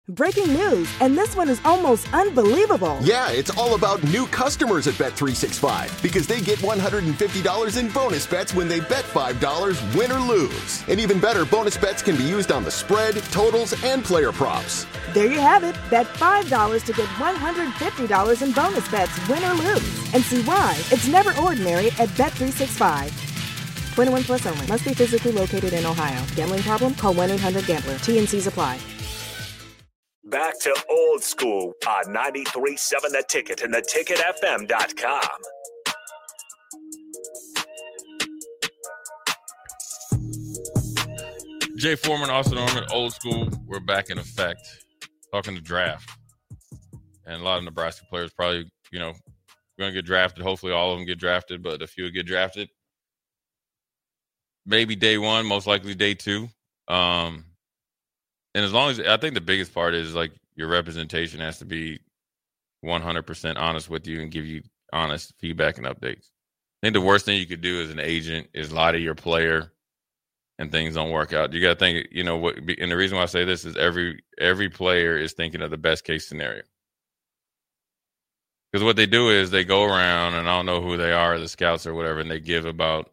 Breaking news, and this one is almost unbelievable. Yeah, it's all about new customers at Bet365 because they get $150 in bonus bets when they bet $5, win or lose. And even better, bonus bets can be used on the spread, totals, and player props. There you have it. Bet $5 to get $150 in bonus bets, win or lose. And see why it's never ordinary at Bet365. 21 plus only. Must be physically located in Ohio. Gambling problem? Call 1-800-GAMBLER. T&Cs apply. Back to old school on 93.7 The Ticket and theticketfm.com. Jay Foreman, Austin Norman, old school. We're back in effect. Talking to draft. And a lot of Nebraska players probably, going to get drafted. Hopefully all of them get drafted, but a few get drafted. Maybe day one, most likely day two. And as long as I think the biggest part is like your representation has to be 100% honest with you and give you honest feedback and updates. I think the worst thing you could do as an agent is lie to your player and things don't work out. You got to think, what, and the reason why I say this is every player is thinking of the best case scenario. Because what they do is they go around, and I don't know who they are, the scouts or whatever, and they give about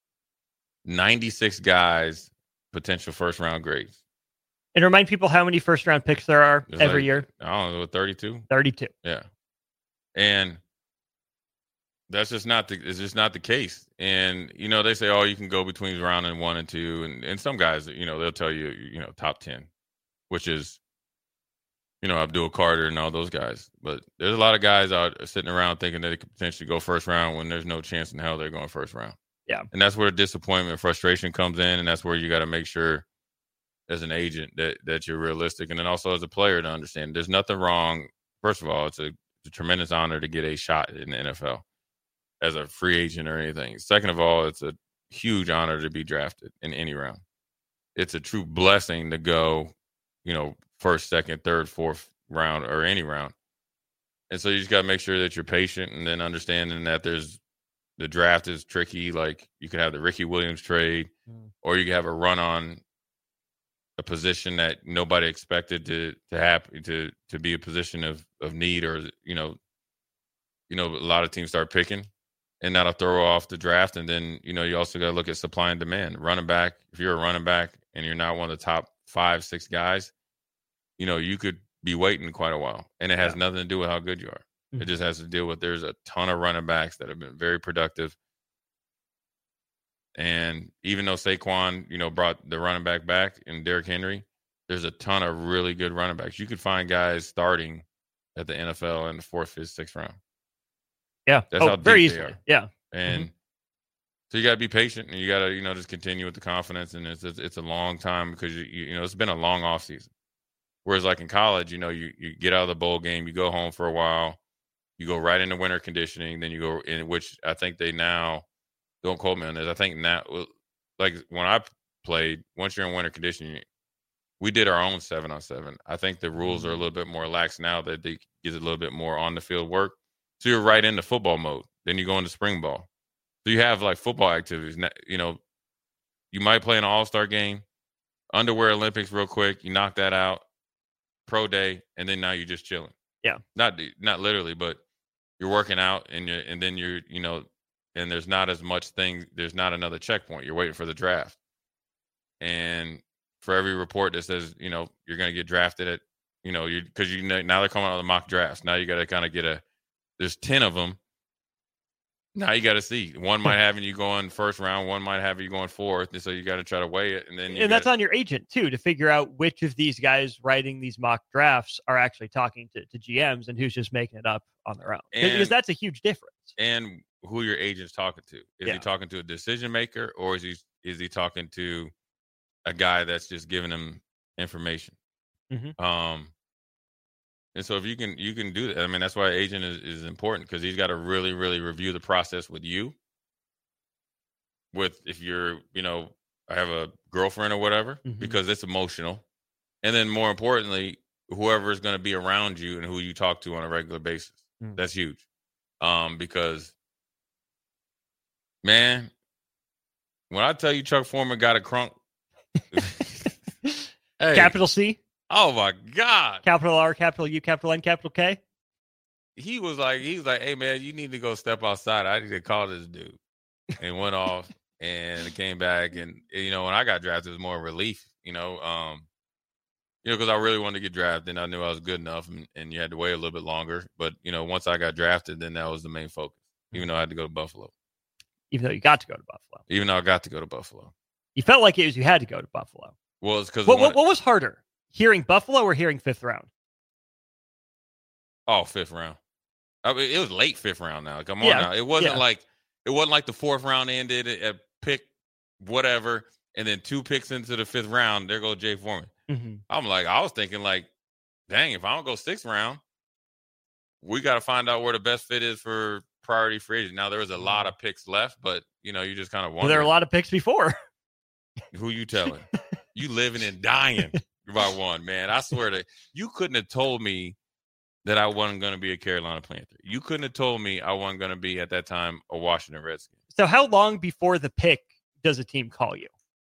96 guys potential first round grades. And remind people how many first-round picks there are every year. I don't know, 32? 32. Yeah. And that's just not the case. And, they say, oh, you can go between round 1 and 2. And some guys, they'll tell you, top 10, which is, Abdul Carter and all those guys. But there's a lot of guys out sitting around thinking that they could potentially go first round when there's no chance in hell they're going first round. Yeah. And that's where disappointment and frustration comes in. And that's where you got to make sure as an agent that you're realistic. And then also as a player to understand there's nothing wrong. First of all, it's a tremendous honor to get a shot in the NFL as a free agent or anything. Second of all, it's a huge honor to be drafted in any round. It's a true blessing to go, first, second, third, fourth round or any round. And so you just got to make sure that you're patient and then understanding that the draft is tricky. Like you could have the Ricky Williams trade or you could have a run on a position that nobody expected to happen to be a position of need, or a lot of teams start picking, and that'll throw off the draft. And then you also got to look at supply and demand. Running back, if you're a running back and you're not one of the top 5-6 guys, you could be waiting quite a while, and it has nothing to do with how good you are. It just has to deal with there's a ton of running backs that have been very productive. And even though Saquon, brought the running back and Derrick Henry, there's a ton of really good running backs. You could find guys starting at the NFL in the 4th, 5th, 6th round. Yeah. That's how very deep they easily. are. Yeah. And so you got to be patient, and you got to, just continue with the confidence. And it's a long time because, it's been a long off season. Whereas like in college, you get out of the bowl game, you go home for a while, you go right into winter conditioning, then you go in, which I think they now, don't quote me on this. I think now, like when I played, once you're in winter conditioning, we did our own 7-on-7. I think the rules are a little bit more lax now that they get a little bit more on the field work. So you're right into football mode. Then you go into spring ball. So you have like football activities. You might play an all-star game, underwear Olympics real quick. You knock that out, pro day, and then now you're just chilling. Yeah. Not literally, but you're working out and then you're, and there's not as much thing. There's not another checkpoint. You're waiting for the draft. And for every report that says, you're going to get drafted at, now they're coming out of the mock drafts. Now you got to kind of there's 10 of them. Now you got to see. One might have you going first round. One might have you going fourth. And so you got to try to weigh it. And that's on your agent too, to figure out which of these guys writing these mock drafts are actually talking to GMs and who's just making it up on their own. Because that's a huge difference. And who your agent's talking to. Is he talking to a decision maker, or is he talking to a guy that's just giving him information? And so if you can do that. I mean, that's why an agent is important, because he's got to really, really review the process with you. If you're, I have a girlfriend or whatever, because it's emotional. And then more importantly, whoever is going to be around you and who you talk to on a regular basis. That's huge. Because, man, when I tell you Chuck Foreman got a crunk, capital C? Oh my God. Capital R, capital U, capital N, capital K. He was like, hey man, you need to go step outside. I need to call this dude. And went off and came back. And when I got drafted, it was more relief. Because I really wanted to get drafted, and I knew I was good enough, and you had to wait a little bit longer. But once I got drafted, then that was the main focus. Even though I had to go to Buffalo. Even though you got to go to Buffalo. Even though I got to go to Buffalo. You felt like it was you had to go to Buffalo. Well, it's because what was harder, hearing Buffalo or hearing 5th round? Oh, 5th round. I mean, it was late 5th round now. Come on now. It wasn't like the 4th round ended at pick whatever, and then 2 picks into the 5th round. There goes Jay Foreman. Mm-hmm. I was thinking like, dang, if I don't go 6th round, we got to find out where the best fit is for priority free agent. Now there was a lot of picks left, but you just kind of wonder. Well, there were a lot of picks before. Who you telling? You living and dying by one, man. I swear to you, couldn't have told me that I wasn't going to be a Carolina Panther. You couldn't have told me I wasn't going to be at that time a Washington Redskin. So how long before the pick does a team call you?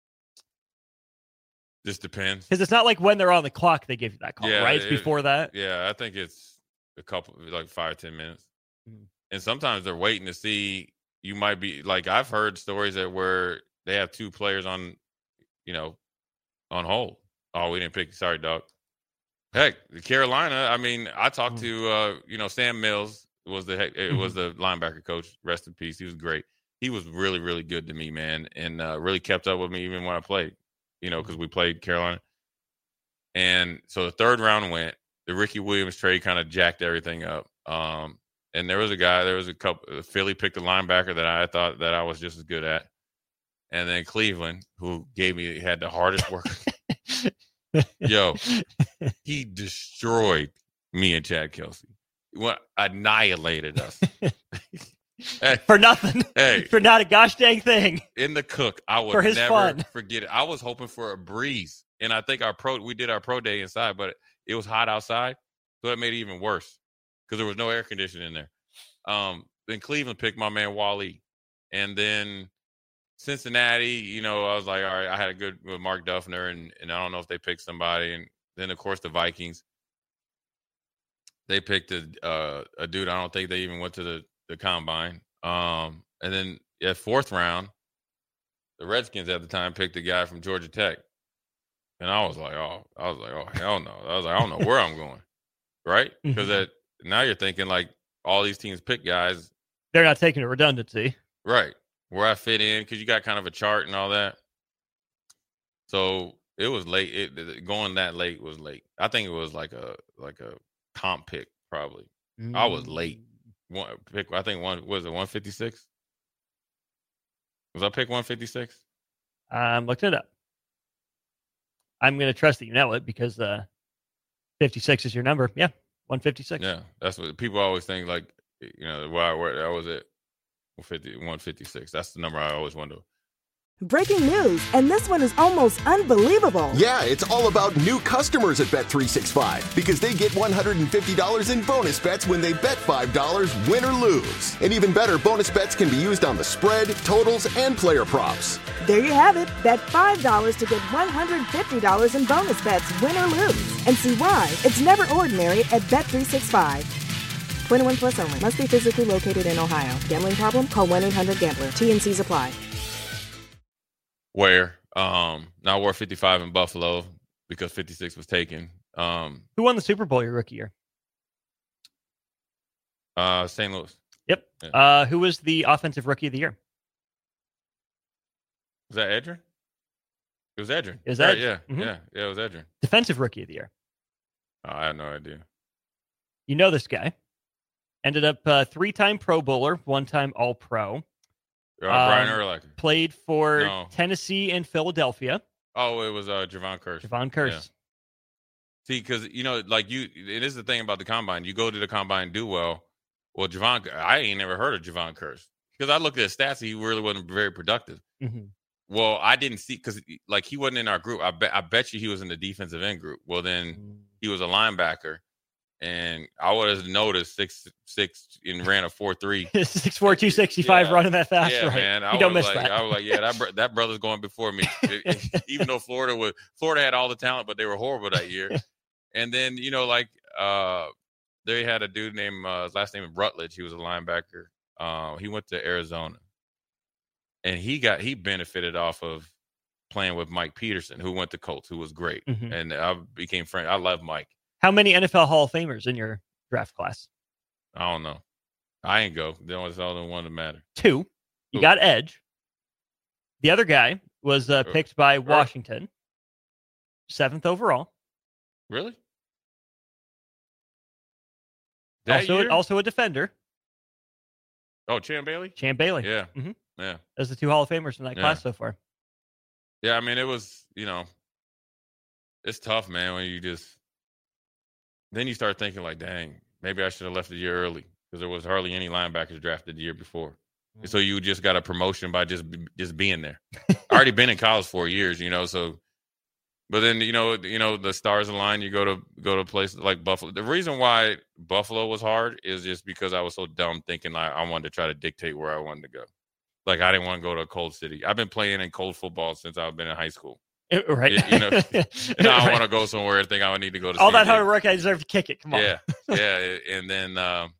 This depends. Because it's not like when they're on the clock they give you that call, right? It's before that. Yeah, I think it's a couple, like 5-10 minutes. Mm-hmm. And sometimes they're waiting to see. You might be like, I've heard stories where they have 2 players on on hold. Oh, we didn't pick. Sorry, dog. Heck, Carolina. I mean, I talked to Sam Mills was the linebacker coach. Rest in peace. He was great. He was really, really good to me, man, and really kept up with me even when I played. Because we played Carolina. And so the 3rd round went. The Ricky Williams trade kind of jacked everything up. And there was a couple. Philly picked a linebacker that I thought that I was just as good at. And then Cleveland, who had the hardest work. Yo, he destroyed me and Chad Kelsey. Annihilated us. Hey, for nothing. Hey, for not a gosh dang thing. In the cook, I would never forget it. I was hoping for a breeze. And I think we did our pro day inside, but it was hot outside. So it made it even worse because there was no air conditioning in there. Then Cleveland picked my man Wally. And then Cincinnati, I was like, all right, I had a good with Mark Duffner, and I don't know if they picked somebody. And then, of course, the Vikings. They picked a dude. I don't think they even went to the combine. And then at 4th round, the Redskins at the time picked a guy from Georgia Tech. And I was like, oh, hell no. I was like, I don't know where I'm going. Right? Because now you're thinking like all these teams pick guys. They're not taking a redundancy. Right. Where I fit in, because you got kind of a chart and all that. So it was late. Going that late was late. I think it was like a comp pick, probably. I was late. I think was it 156? Was I pick 156? I'm looking it up. I'm going to trust that you know it because 56 is your number. Yeah, 156. Yeah, that's what people always think. Like, where I was at 156. That's the number I always wonder. Breaking news, and this one is almost unbelievable. Yeah, it's all about new customers at Bet365 because they get $150 in bonus bets when they bet $5, win or lose. And even better, bonus bets can be used on the spread, totals, and player props. There you have it. Bet $5 to get $150 in bonus bets, win or lose. And see why it's never ordinary at Bet365. 21 plus only. Must be physically located in Ohio. Gambling problem? Call 1-800-GAMBLER. T&Cs apply. Where now I wore 55 in Buffalo because 56 was taken. Who won the Super Bowl your rookie year? St. Louis. Yep. Yeah. Who was the offensive rookie of the year? Was that Edgerrin? It was Edgerrin. Is that? Right, yeah. Mm-hmm. Yeah, it was Edgerrin. Defensive rookie of the year. I have no idea. You know this guy. Ended up 3-time Pro Bowler, 1-time All-Pro. Brian Urlacher. Played for Tennessee and Philadelphia. Oh, it was Javon Kearse. Javon Kearse. Yeah. See, because, it is the thing about the Combine. You go to the Combine and do well. Well, I ain't never heard of Javon Kearse. Because I looked at his stats, he really wasn't very productive. Mm-hmm. Well, I didn't see, because, he wasn't in our group. I bet you he was in the defensive end group. Well, then he was a linebacker. And I would have noticed 6'6" and ran a 4.3. 6'4", 265 running that fast, yeah, right? Man. You don't miss that. I was like, yeah, that brother's going before me. Even though Florida had all the talent, but they were horrible that year. And then, they had a dude named his last name is Rutledge. He was a linebacker. He went to Arizona, and he benefited off of playing with Mike Peterson, who went to Colts, who was great. Mm-hmm. And I became friends. I love Mike. How many NFL Hall of Famers in your draft class? I don't know. I ain't go. They don't want to matter. 2. You got Edge. The other guy was picked by Washington, 7th overall. Really? Also a defender. Oh, Champ Bailey? Champ Bailey. Yeah. Mm-hmm. Yeah. Those are the 2 Hall of Famers in that class so far. Yeah, I mean, it was, it's tough, man, when you then you start thinking like, dang, maybe I should have left a year early because there was hardly any linebackers drafted the year before. Mm-hmm. So you just got a promotion by just being there. I already been in college 4 years, so. But then the stars align. You go to places like Buffalo. The reason why Buffalo was hard is just because I was so dumb thinking I wanted to try to dictate where I wanted to go. Like I didn't want to go to a cold city. I've been playing in cold football since I've been in high school. Right. Now I want to go somewhere and think I would need to go to all that hard work. I deserve to kick it. Come on. Yeah. And then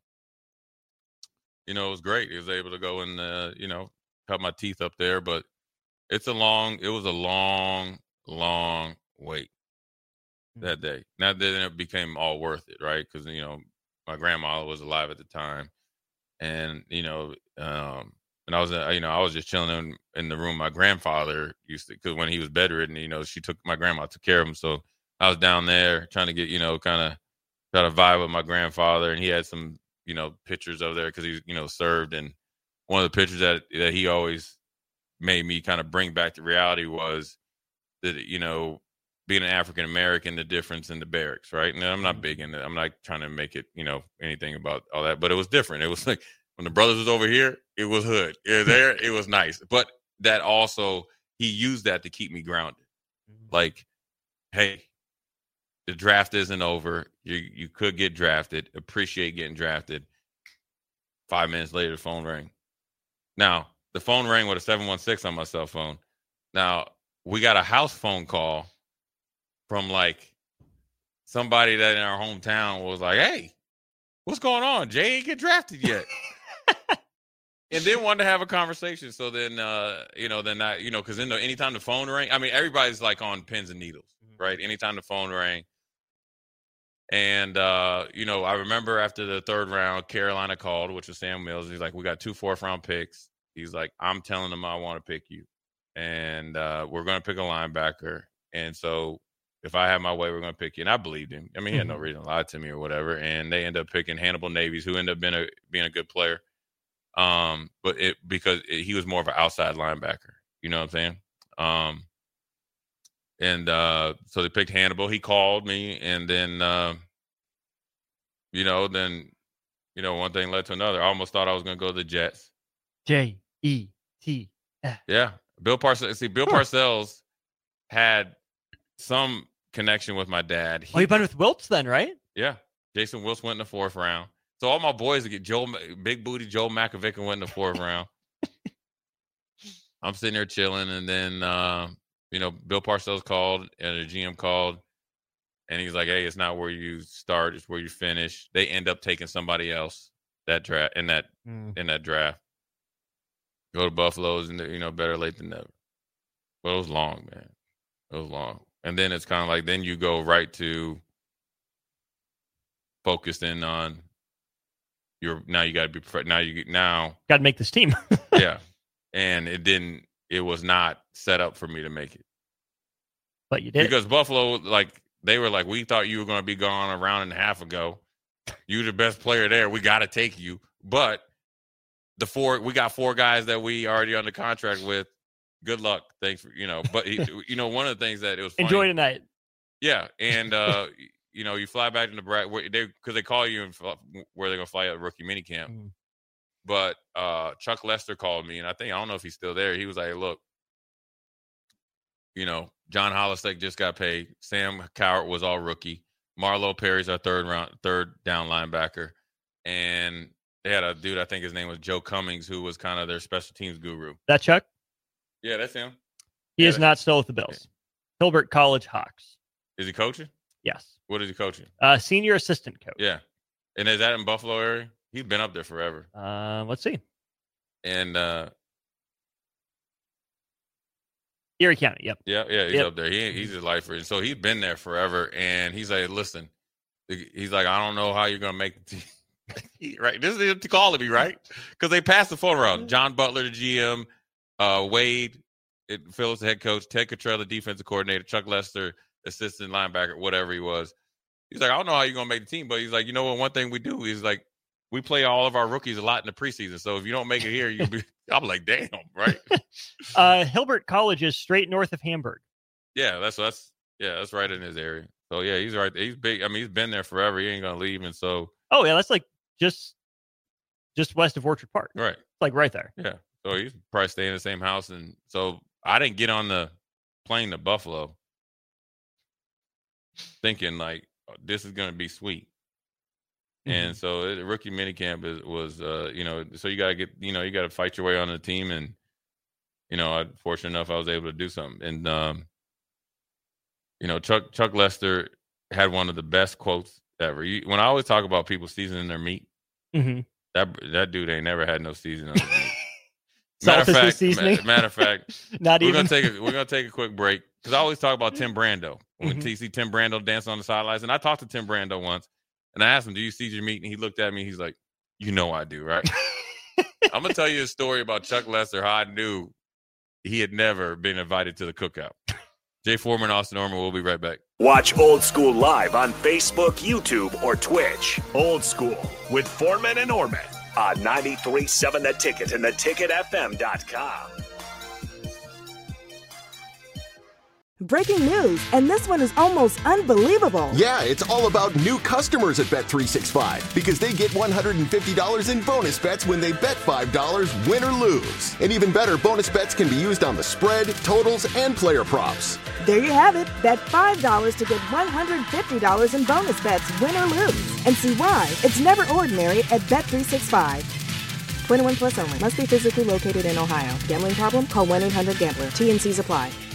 it was great. I was able to go and cut my teeth up there, but it was a long wait that day. Now then it became all worth it, right? Because my grandma was alive at the time, and and I was just chilling in the room. My grandfather used to, because when he was bedridden, my grandma took care of him. So I was down there trying to get kind of try to vibe with my grandfather, and he had some pictures of there because he served. And one of the pictures that he always made me kind of bring back to reality was that being an African American, the difference in the barracks, right? And I'm not big in it. I'm not trying to make it, anything about all that, but it was different. It was like when the brothers was over here, it was hood. There, it was nice. But that also, he used that to keep me grounded. Like, hey, the draft isn't over. You could get drafted. Appreciate getting drafted. 5 minutes later, the phone rang. Now, the phone rang with a 716 on my cell phone. Now, we got a house phone call from like somebody that in our hometown was like, hey, what's going on? Jay ain't get drafted yet. And then wanted to have a conversation. So then, because anytime the phone rang, I mean, everybody's like on pins and needles, right? Anytime the phone rang. And, I remember after the 3rd round, Carolina called, which was Sam Mills. He's like, we got 2 4th-round picks. He's like, I'm telling them I want to pick you. And we're going to pick a linebacker. And so if I have my way, we're going to pick you. And I believed him. I mean, he had no reason to lie to me or whatever. And they end up picking Hannibal Navies, who ended up being a good player. But because he was more of an outside linebacker. You know what I'm saying? So they picked Hannibal. He called me. And then, one thing led to another. I almost thought I was going to go to the Jets. J-E-T-S. Yeah. Bill Parcells. See, Bill Parcells had some connection with my dad. You've been with Wiltz then, right? Yeah. Jason Wiltz went in the 4th round. So all my boys get Big Booty Joe Makovic went in the 4th round. I'm sitting there chilling, and then Bill Parcells called, and the GM called, and he's like, "Hey, it's not where you start; it's where you finish." They end up taking somebody else that draft in that draft. Go to Buffalo's, and better late than never. But it was long, man. It was long, and then it's kind of like then you go right to focused in on your. Now you got to be now got to make this team. Yeah, and it was not set up for me to make it. But you did. Because Buffalo, they were like, we thought you were going to be gone a round and a half ago. You're the best player there. We got to take you. But we got 4 guys that we already under contract with. Good luck. Thanks for, But, one of the things that it was funny. Enjoy tonight. Yeah. And, you fly back to Nebraska because they call you where they're going to fly out rookie minicamp. Mm-hmm. But Chuck Lester called me, and I don't know if he's still there. He was like, look, John Hollister just got paid. Sam Cowart was all rookie. Marlo Perry's our third down linebacker. And they had a dude, I think his name was Joe Cummings, who was kind of their special teams guru. That Chuck? Yeah, that's him. He is not still with the Bills. Hilbert College Hawks. Is he coaching? Yes. What is he coaching? Senior assistant coach. Yeah. And is that in Buffalo area? He's been up there forever. Let's see. And Erie County, yep. Yeah, he's up there. He's a lifer. And so he's been there forever. And he's like, listen, he's like, I don't know how you're going to make the team. Right. This is calling me, right? Because they passed the phone around. John Butler, the GM, Wade, Phillips, the head coach, Ted Cottrell, the defensive coordinator, Chuck Lester, assistant linebacker, whatever he was. He's like, I don't know how you're going to make the team. But he's like, you know what? One thing we do is like, we play all of our rookies a lot in the preseason. So if you don't make it here, I'm like, damn, right? Hilbert College is straight north of Hamburg. Yeah, that's right in his area. So yeah, he's right. He's big. I mean, he's been there forever. He ain't gonna leave. And so that's like just west of Orchard Park. Right. It's like right there. Yeah. So he's probably staying in the same house. And so I didn't get on the plane to Buffalo thinking like, oh, this is gonna be sweet. And so the rookie minicamp was so you got to you got to fight your way on the team. And, I'm fortunate enough I was able to do something. And, Chuck Lester had one of the best quotes ever. When I always talk about people seasoning their meat, that dude ain't never had no seasoning on his meat. Matter of fact, we're gonna take a quick break because I always talk about Tim Brando. When you see Tim Brando dance on the sidelines, and I talked to Tim Brando once. And I asked him, do you season your meat? And he looked at me. He's like, you know I do, right? I'm going to tell you a story about Chuck Lester, how I knew he had never been invited to the cookout. Jay Foreman, Austin Norman, we'll be right back. Watch Old School live on Facebook, YouTube, or Twitch. Old School with Foreman and Orman on 93.7 The Ticket and theticketfm.com. Breaking news, and this one is almost unbelievable. Yeah, it's all about new customers at Bet365 because they get $150 in bonus bets when they bet $5, win or lose. And even better, bonus bets can be used on the spread, totals, and player props. There you have it. Bet $5 to get $150 in bonus bets, win or lose. And see why it's never ordinary at Bet365. 21 plus only. Must be physically located in Ohio. Gambling problem? Call 1-800-GAMBLER. T&Cs apply.